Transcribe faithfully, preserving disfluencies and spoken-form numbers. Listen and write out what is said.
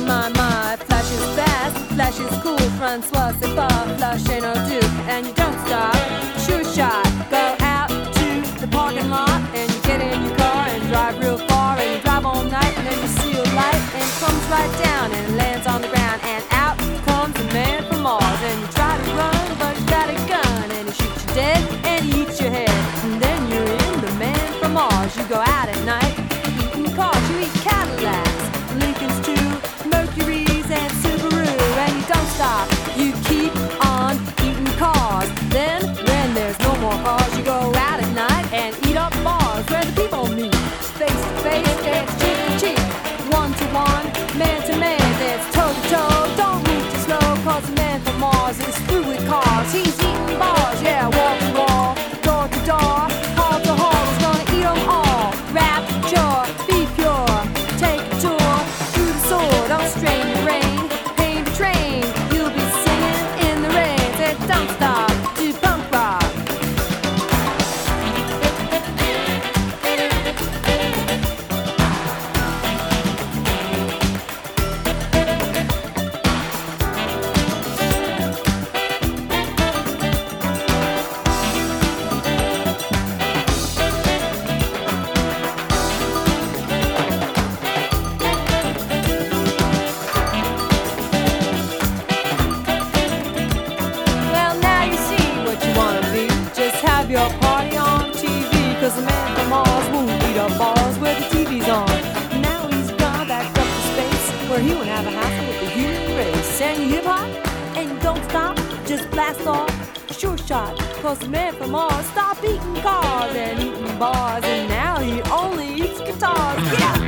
my, my, flash is fast, flash is cool, Francois, c'est pas, flash ain't no duke, and you don't stop, sure shot, go out to the parking lot, and you get in your car and drive real far, and you drive all night, and then you see a light, and it comes right down, and lands on the ground, and out comes a man from Mars, and you try to run, but you got a gun, and he shoots you dead, and he eats your head, and then you're in the man from Mars, you go out at night, eating cars, you eat Cadillacs, Lincolns too, Mercuries and Subaru, and you don't stop, you keep on eating cars. Then, when there's no more cars, you go out at night and eat up bars where the people meet, face to face, it's cheek to cheek, one to one, man to man, it's toe to toe. Don't move too slow, cause the man from Mars is through with cars. He's eating bars, yeah, wall to wall, door to door, hall to hall, he's gonna eat them all. Rapture, be pure, take a tour through the sword, don't strain your brain, paint the train, you'll be singing in the rain. Say don't stop, do punk rock. Your party on T V, cause the man from Mars won't eat up bars where the T V's on. Now he's gone back up to space where he won't have a hassle with the human race. And you hip hop and you don't stop, just blast off, sure shot, cause the man from Mars stopped eating cars and eating bars, and now he only eats guitars. Get out!